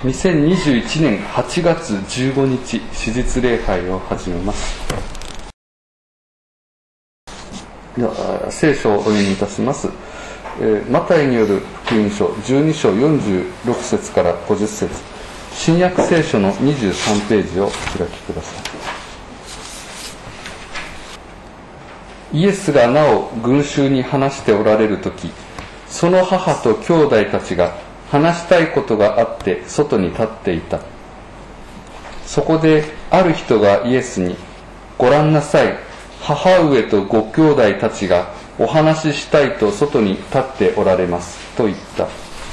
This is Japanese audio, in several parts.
2021年8月15日、史実礼拝を始めます。では、聖書をお読みいたします。マタイによる福音書12章46節から50節、新約聖書の23ページをお開きください。イエスがなお群衆に話しておられるとき、その母と兄弟たちが話したいことがあって外に立っていた。そこである人がイエスに、ご覧なさい、母上とご兄弟たちがお話ししたいと外に立っておられますと言った。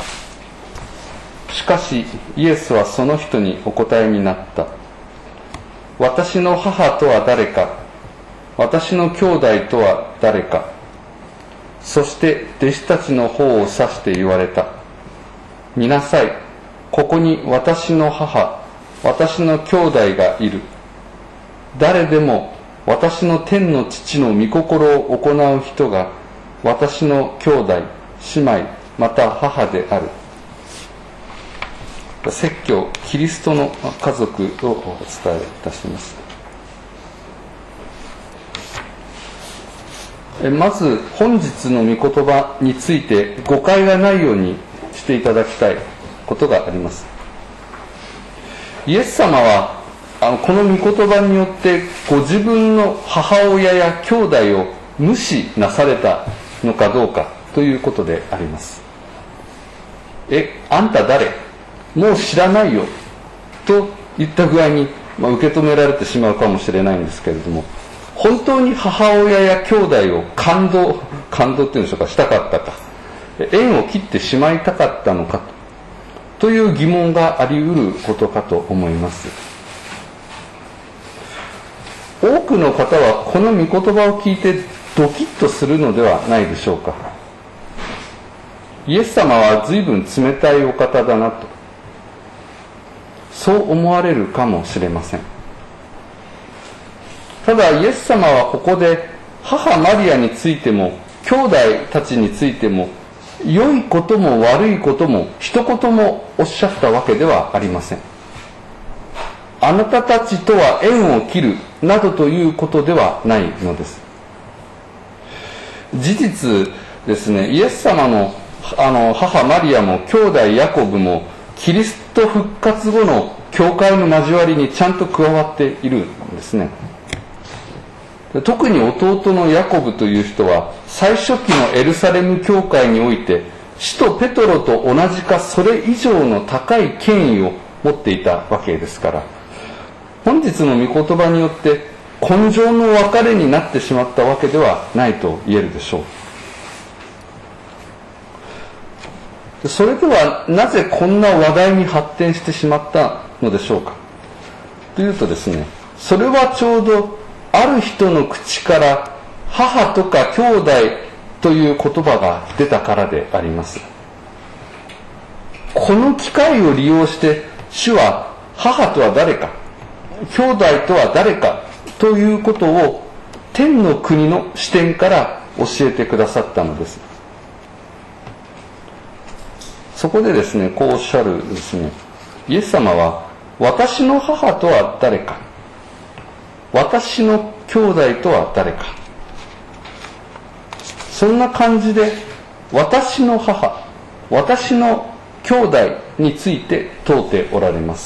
しかしイエスはその人にお答えになった。私の母とは誰か、私の兄弟とは誰か。そして弟子たちの方を指して言われた。見なさい、ここに私の母、私の兄弟がいる。誰でも私の天の父の御心を行う人が私の兄弟、姉妹、また母である。説教、キリストの家族をお伝えいたします。まず本日の御言葉について誤解がないようにしていただきたいことがあります。イエス様はこの御言葉によってご自分の母親や兄弟を無視なされたのかどうかということであります。あんた誰？もう知らないよといった具合に、受け止められてしまうかもしれないんですけれども、本当に母親や兄弟を感動っていうんでしょうか、したかったか、縁を切ってしまいたかったのかという疑問があり得ることかと思います。多くの方はこの御言葉を聞いてドキッとするのではないでしょうか。イエス様は随分冷たいお方だなと、そう思われるかもしれません。ただイエス様はここで母マリアについても兄弟たちについても良いことも悪いことも一言もおっしゃったわけではありません。あなたたちとは縁を切るなどということではないのです。事実ですね、イエス様の母マリアも兄弟ヤコブもキリスト復活後の教会の交わりにちゃんと加わっているんですね。特に弟のヤコブという人は最初期のエルサレム教会において使徒ペトロと同じかそれ以上の高い権威を持っていたわけですから、本日の御言葉によって今生の別れになってしまったわけではないと言えるでしょう。それではなぜこんな話題に発展してしまったのでしょうかというとですね、それはちょうどある人の口から母とか兄弟という言葉が出たからであります。この機会を利用して主は母とは誰か、兄弟とは誰かということを天の国の視点から教えてくださったのです。そこでですね、こうおっしゃるですね、イエス様は私の母とは誰か、私の兄弟とは誰か、そんな感じで私の母、私の兄弟について問うておられます。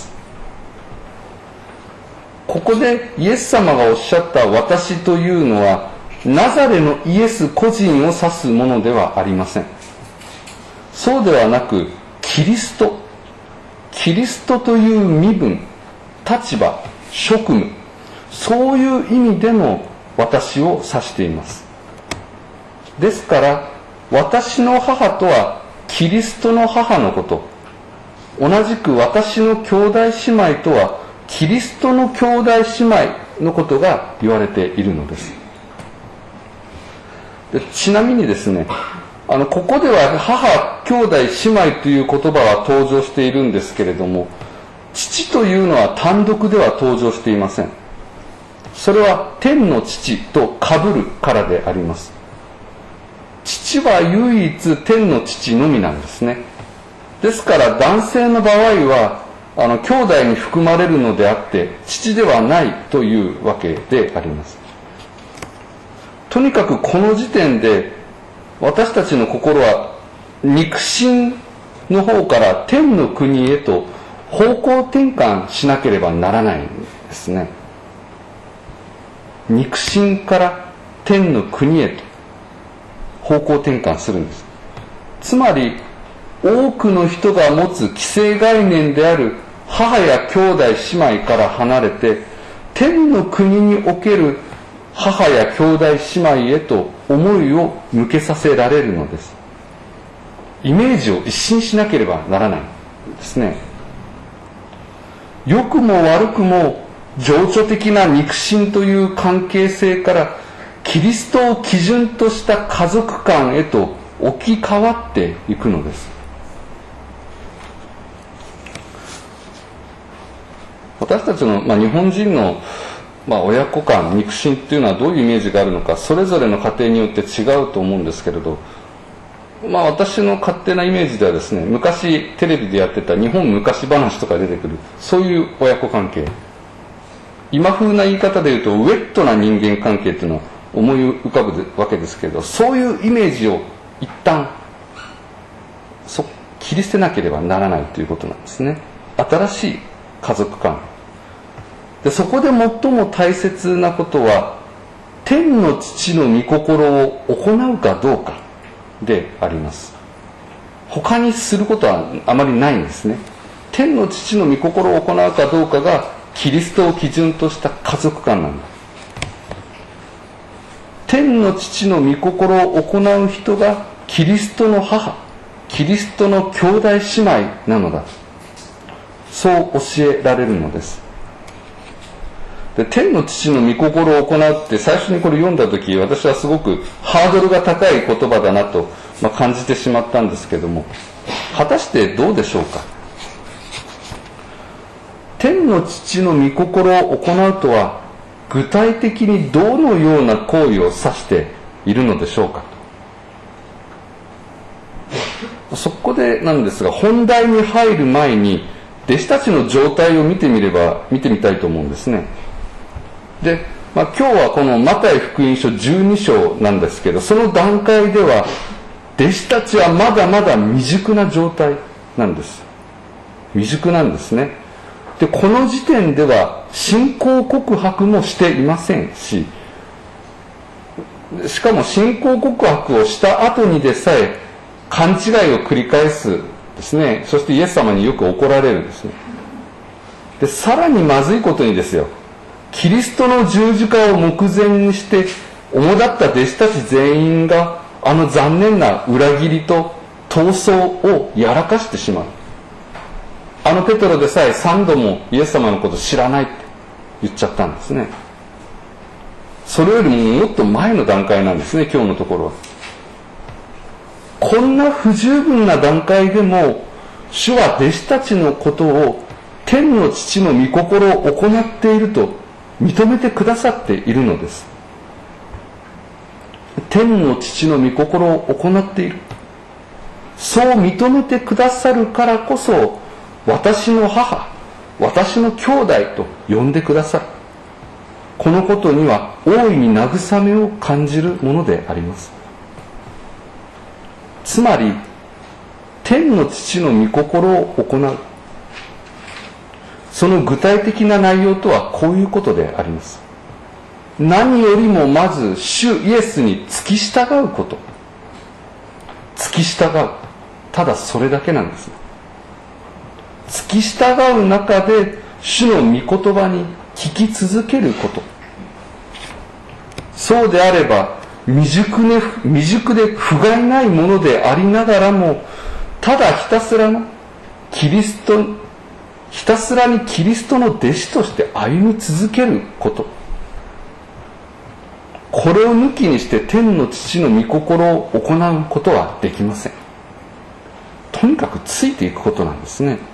ここでイエス様がおっしゃった私というのはナザレのイエス個人を指すものではありません。そうではなくキリストという身分、立場、職務、そういう意味での私を指しています。ですから私の母とはキリストの母のこと、同じく私の兄弟姉妹とはキリストの兄弟姉妹のことが言われているのです。ちなみにですね、ここでは母、兄弟、姉妹という言葉は登場しているんですけれども、父というのは単独では登場していません。それは天の父と被るからであります。父は唯一天の父のみなんですね。ですから男性の場合は兄弟に含まれるのであって父ではないというわけであります。とにかくこの時点で私たちの心は肉親の方から天の国へと方向転換しなければならないんですね。肉親から天の国へと方向転換するんです。つまり多くの人が持つ既成概念である母や兄弟姉妹から離れて天の国における母や兄弟姉妹へと思いを向けさせられるのです。イメージを一新しなければならないんですね。良くも悪くも情緒的な肉親という関係性からキリストを基準とした家族観へと置き換わっていくのです。私たちの、日本人の、親子間、肉親っていうのはどういうイメージがあるのか、それぞれの家庭によって違うと思うんですけれど、私の勝手なイメージではですね、昔テレビでやってた日本昔話とか出てくる、そういう親子関係。今風な言い方で言うと、ウェットな人間関係っていうのを思い浮かぶわけですけれど、そういうイメージを一旦、切り捨てなければならないということなんですね。新しい家族観で、そこで最も大切なことは天の父の御心を行うかどうかであります。他にすることはあまりないんですね。天の父の御心を行うかどうかがキリストを基準とした家族観なんだ。天の父の御心を行う人がキリストの母、キリストの兄弟姉妹なのだ、そう教えられるのです。で、天の父の御心を行うって最初にこれ読んだ時、私はすごくハードルが高い言葉だなと、感じてしまったんですけども、果たしてどうでしょうか。天の父の御心を行うとは具体的にどのような行為を指しているのでしょうか。そこでなんですが、本題に入る前に弟子たちの状態を見てみたいと思うんですね。で、今日はこのマタイ福音書12章なんですけど、その段階では弟子たちはまだまだ未熟な状態なんです。未熟なんですね。で、この時点では信仰告白もしていませんし、しかも信仰告白をした後にでさえ勘違いを繰り返すですね。そしてイエス様によく怒られるんですね。で、さらにまずいことにですよ、キリストの十字架を目前にして主だった弟子たち全員があの残念な裏切りと闘争をやらかしてしまう。あのペトロでさえ3度もイエス様のこと知らないって言っちゃったんですね。それよりももっと前の段階なんですね、今日のところは。こんな不十分な段階でも主は弟子たちのことを天の父の御心を行っていると認めてくださっているのです。天の父の御心を行っている、そう認めてくださるからこそ、私の母、私の兄弟と呼んでくださる。このことには大いに慰めを感じるものであります。つまり天の父の御心を行う、その具体的な内容とはこういうことであります。何よりもまず主イエスに付き従うこと、付き従う、ただそれだけなんです。付き従う中で主の御言葉に聞き続けること、そうであれば未熟で不甲斐ないものでありながらも、ただひたすらにキリストの弟子として歩み続けること、これを抜きにして天の父の御心を行うことはできません。とにかくついていくことなんですね。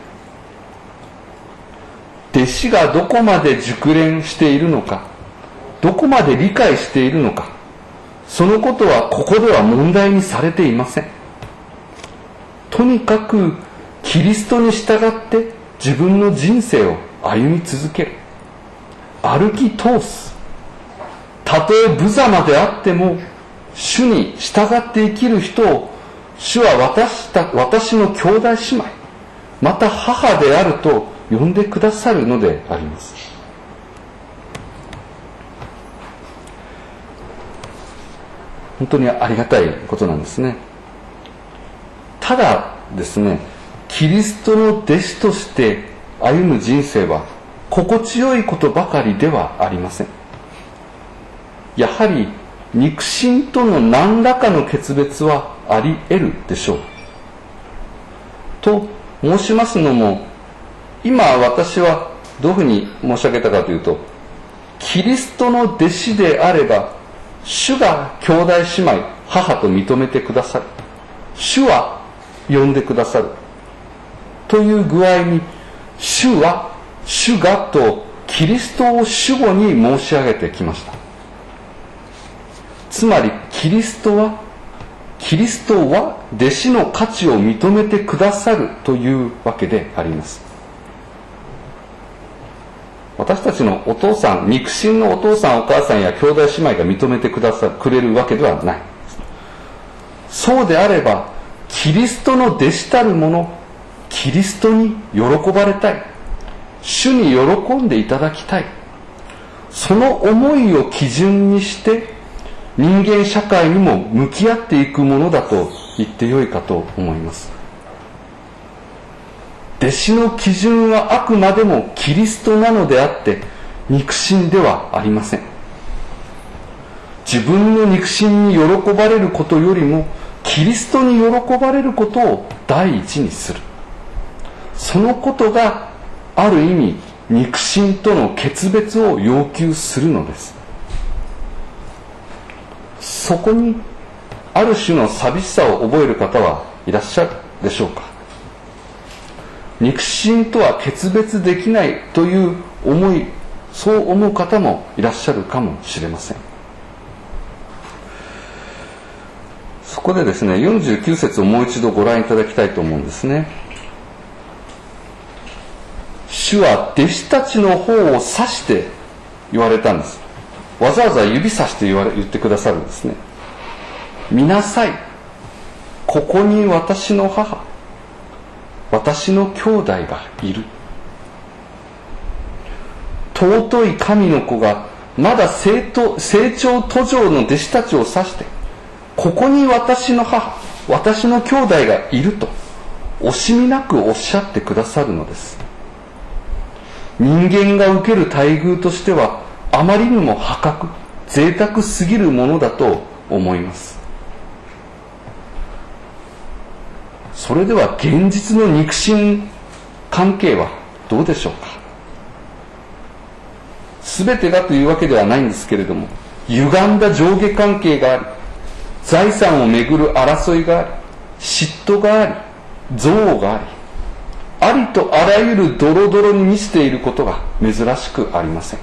弟子がどこまで熟練しているのか、どこまで理解しているのか、そのことはここでは問題にされていません。とにかくキリストに従って自分の人生を歩み続ける、歩き通す。たとえ無様であっても主に従って生きる人を主は私の兄弟姉妹、また母であると呼んでくださるのであります。本当にありがたいことなんですね。ただですね、キリストの弟子として歩む人生は心地よいことばかりではありません。やはり肉親との何らかの決別はあり得るでしょう。と申しますのも、今私はどういうふうに申し上げたかというと、キリストの弟子であれば主が兄弟姉妹母と認めてくださる、主は呼んでくださるという具合に、主は主がとキリストを主語に申し上げてきました。つまりキリストは弟子の価値を認めてくださるというわけであります。私たちのお父さん、肉親のお父さんお母さんや兄弟姉妹が認めてくれるわけではない。そうであればキリストの弟子たる者、キリストに喜ばれたい、主に喜んでいただきたい、その思いを基準にして人間社会にも向き合っていくものだと言ってよいかと思います。弟子の基準はあくまでもキリストなのであって肉親ではありません。自分の肉親に喜ばれることよりもキリストに喜ばれることを第一にする、そのことがある意味肉親との決別を要求するのです。そこにある種の寂しさを覚える方はいらっしゃるでしょうか。肉親とは決別できないという思い、そう思う方もいらっしゃるかもしれません。そこでですね、49節をもう一度ご覧いただきたいと思うんですね。主は弟子たちの方を指して言われたんです。わざわざ指さして言ってくださるんですね。見なさい、ここに私の母、私の兄弟がいる。尊い神の子がまだ成長途上の弟子たちを指して、ここに私の母、私の兄弟がいると惜しみなくおっしゃってくださるのです。人間が受ける待遇としてはあまりにも破格、贅沢すぎるものだと思います。それでは現実の肉親関係はどうでしょうか。全てがというわけではないんですけれども、歪んだ上下関係があり、財産をめぐる争いがあり、嫉妬があり、憎悪があり、ありとあらゆるドロドロに満ちていることが珍しくありません。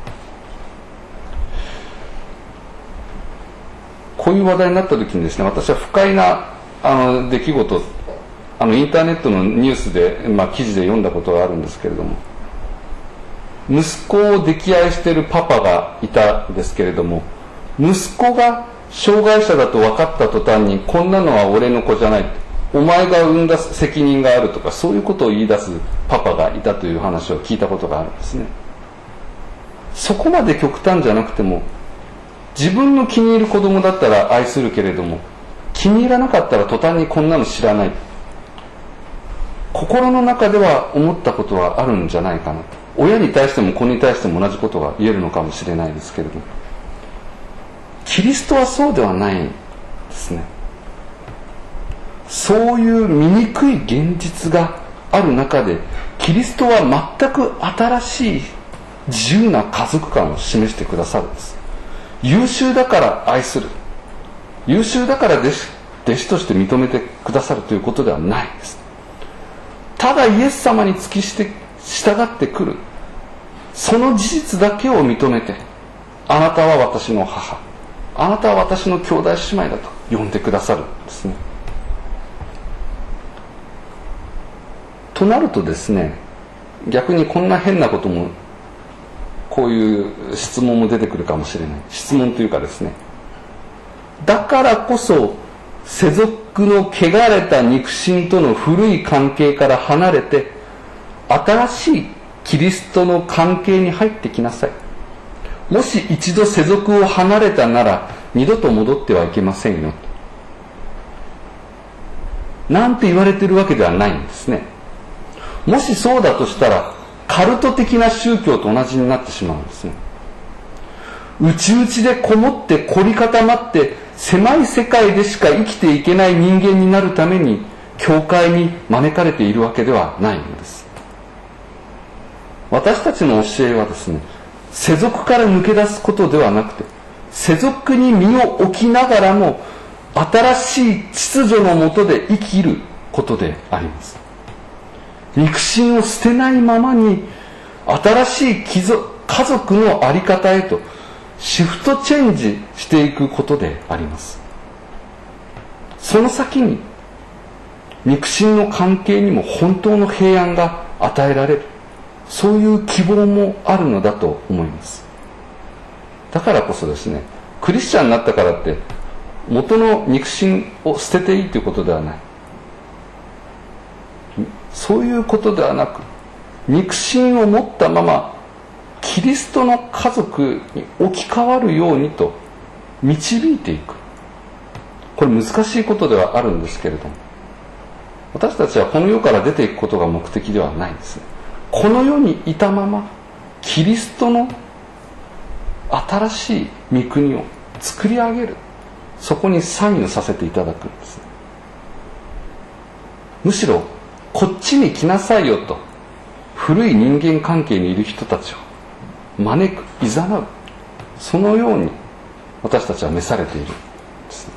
こういう話題になった時にですね、私は不快な出来事、インターネットのニュースで、記事で読んだことがあるんですけれども、息子を溺愛しているパパがいたんですけれども、息子が障害者だと分かった途端に、こんなのは俺の子じゃない、お前が産んだ責任があるとか、そういうことを言い出すパパがいたという話を聞いたことがあるんですね。そこまで極端じゃなくても、自分の気に入る子供だったら愛するけれども、気に入らなかったら途端にこんなの知らない、心の中では思ったことはあるんじゃないかなと。親に対しても子に対しても同じことが言えるのかもしれないですけれども、キリストはそうではないんですね。そういう醜い現実がある中で、キリストは全く新しい自由な家族観を示してくださるんです。優秀だから愛する、優秀だから弟子として認めてくださるということではないんです。ただイエス様に付き従ってくる、その事実だけを認めて、あなたは私の母、あなたは私の兄弟姉妹だと呼んでくださるんですね。となるとですね、 逆にこんな変なことも、こういう質問も出てくるかもしれない。質問というかですね、だからこそ世俗の汚れた肉親との古い関係から離れて、新しいキリストの関係に入ってきなさい。もし一度世俗を離れたなら二度と戻ってはいけませんよ、なんて言われているわけではないんですね。もしそうだとしたらカルト的な宗教と同じになってしまうんですね。内々でこもって凝り固まって狭い世界でしか生きていけない人間になるために教会に招かれているわけではないのです。私たちの教えはですね、世俗から抜け出すことではなくて、世俗に身を置きながらも新しい秩序の下で生きることであります。肉親を捨てないままに新しい家族の在り方へとシフトチェンジしていくことであります。その先に肉親の関係にも本当の平安が与えられる、そういう希望もあるのだと思います。だからこそですね、クリスチャンになったからって元の肉親を捨てていいということではない。そういうことではなく、肉親を持ったままキリストの家族に置き換わるようにと導いていく。これ難しいことではあるんですけれども、私たちはこの世から出ていくことが目的ではないんですね。この世にいたままキリストの新しい御国を作り上げる、そこに参与させていただくんですね。むしろこっちに来なさいよと古い人間関係にいる人たちを招く、いざなう、そのように私たちは召されているんですね。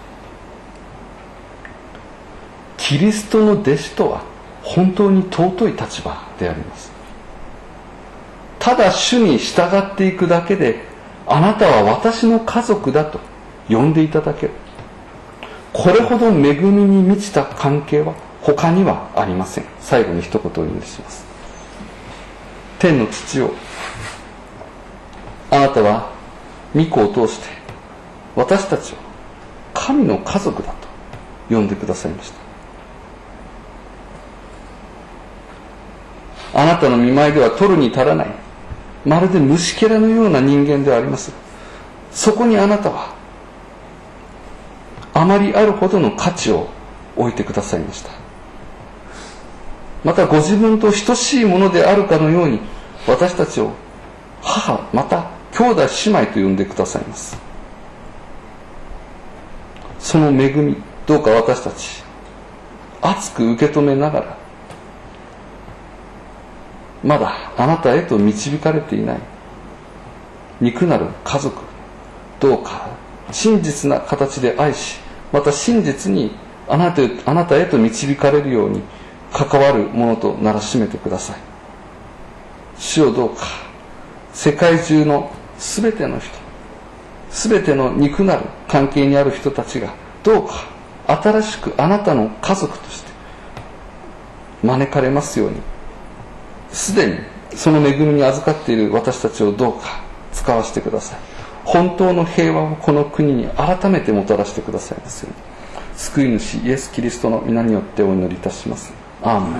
キリストの弟子とは本当に尊い立場であります。ただ主に従っていくだけで、あなたは私の家族だと呼んでいただける。これほど恵みに満ちた関係は他にはありません。最後に一言お祈りします。天の父よ、あなたは御子を通して私たちを神の家族だと呼んでくださいました。あなたの御前では取るに足らない、まるで虫けらのような人間ではあります。そこにあなたはあまりあるほどの価値を置いてくださいました。またご自分と等しいものであるかのように私たちを母、また兄弟姉妹と呼んでくださいます。その恵み、どうか私たち熱く受け止めながら、まだあなたへと導かれていない肉なる家族、どうか真実な形で愛し、また真実にあなたへと導かれるように関わるものとならしめてください。主よ、どうか世界中のすべての人、すべての肉なる関係にある人たちがどうか新しくあなたの家族として招かれますように、すでにその恵みに預かっている私たちをどうか使わせてください。本当の平和をこの国に改めてもたらしてくださいますように、救い主イエス・キリストの皆によってお祈りいたします。アーメン。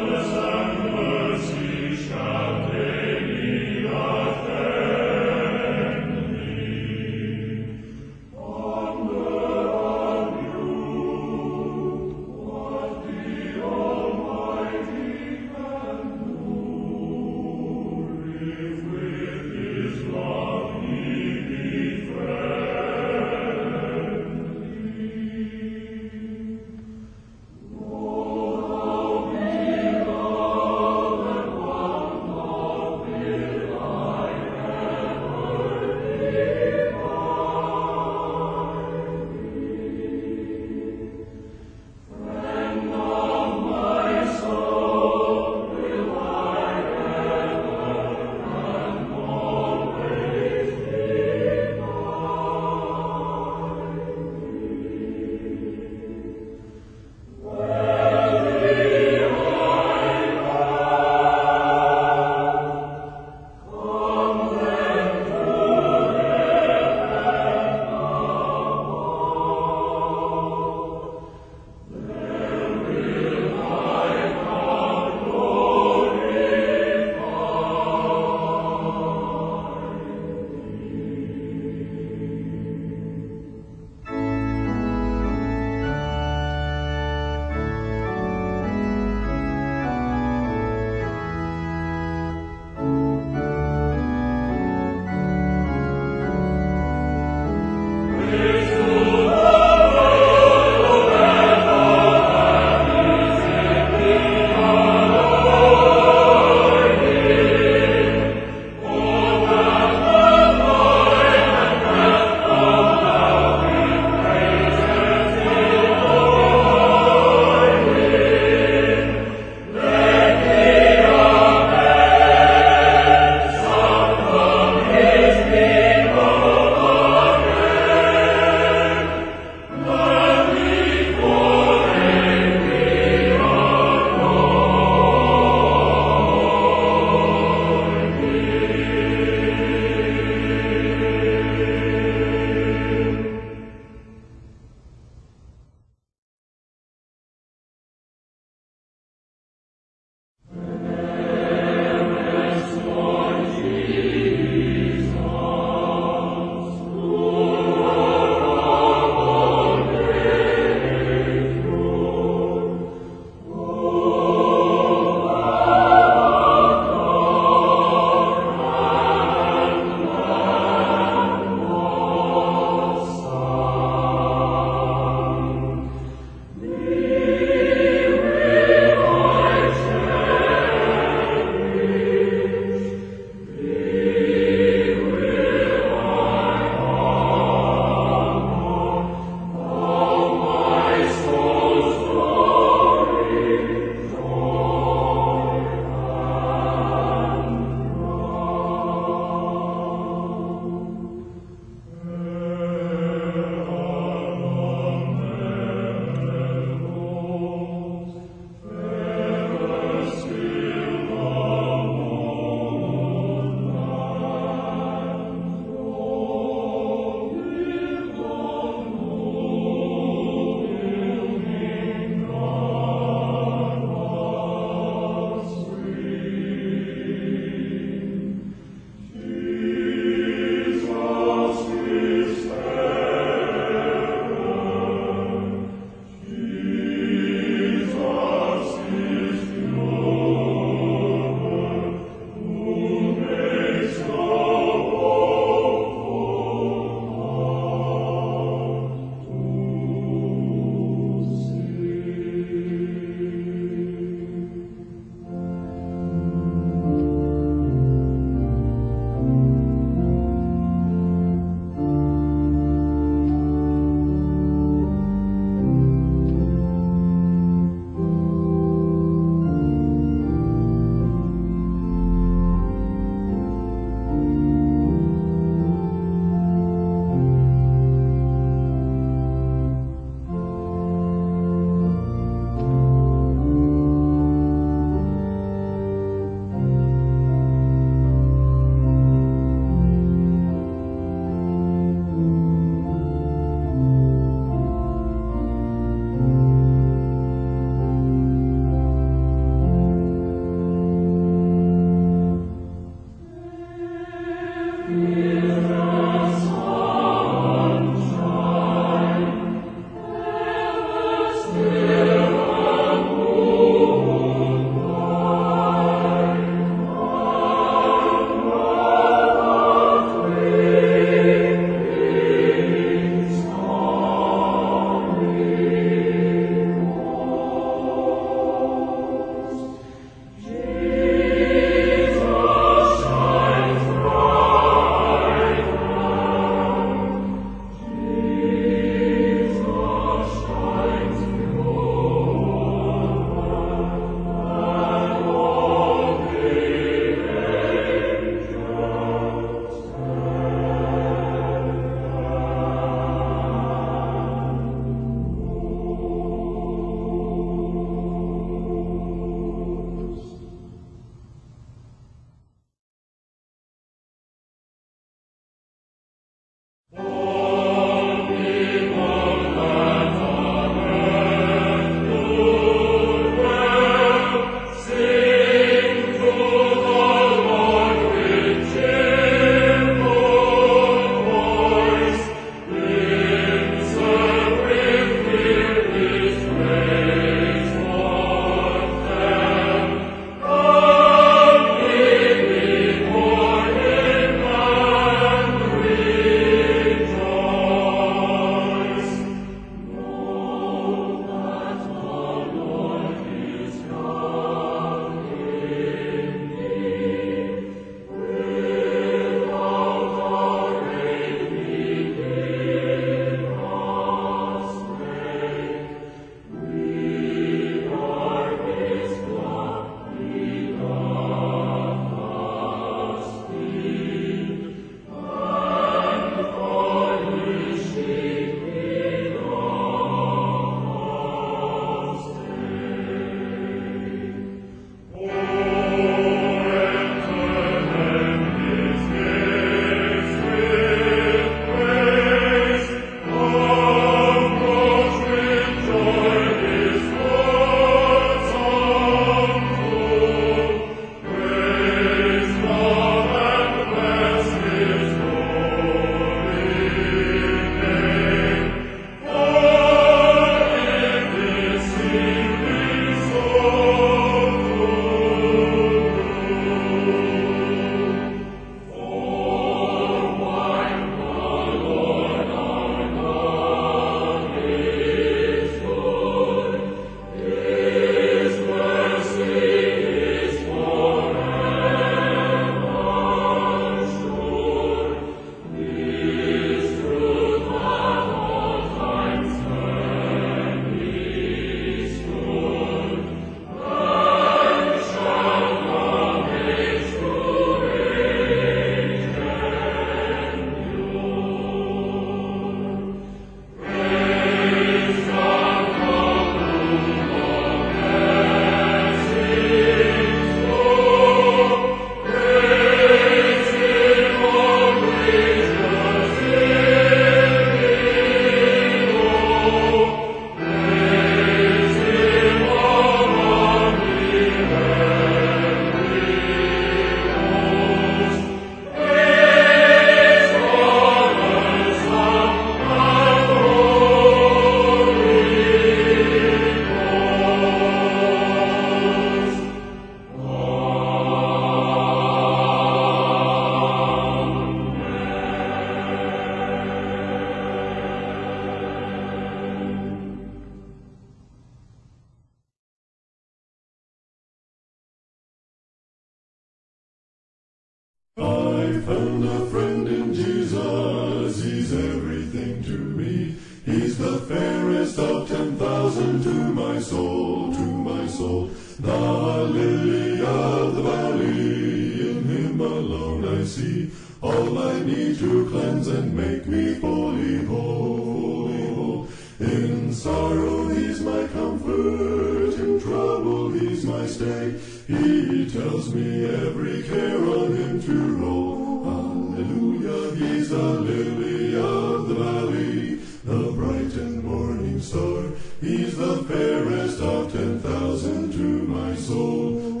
I found a friend in Jesus, he's everything to me. He's the fairest of 10,000 to my soul, the lily of the valley, in him alone I see all I need to cleanse and make me fully whole. In sorrow he's my comfort, in trouble he's my stay. He tells me every care on him to roll. Hallelujah, he's the lily of the valley, the bright and morning star. He's the fairest of 10,000 to my soul,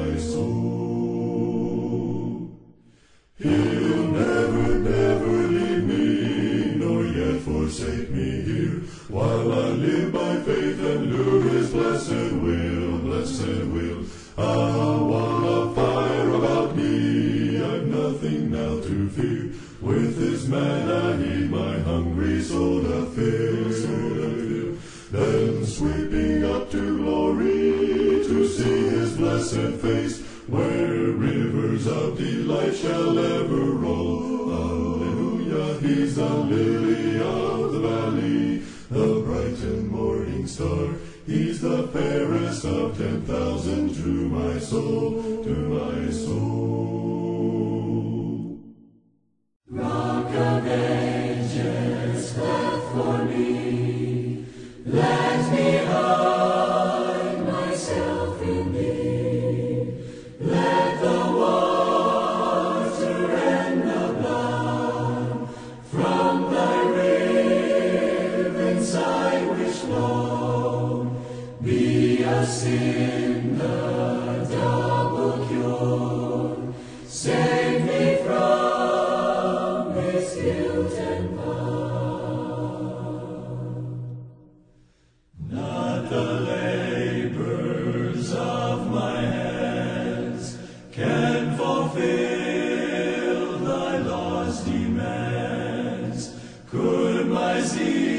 He'll never leave me, nor yet forsake me here, while I live by faith and do his blessed will. A wall of fire about me, I've nothing now to fear. With his manna he'd my hungry soul doth fill. Then sweeping up to glory, to see his blessed face, where rivers of delight shall ever roll. Hallelujah, he's the lily of the valley, the bright and morning star. He's the fairest of 10,000 to my soul, Rock of ages, cleft for me, let me hide myself in thee. Let the water and the blood from thy ravens I wish flow be a sin, the double cure. Save me from this guilt and power. Not the labors of my hands can fulfill thy law's demands. Could my zeal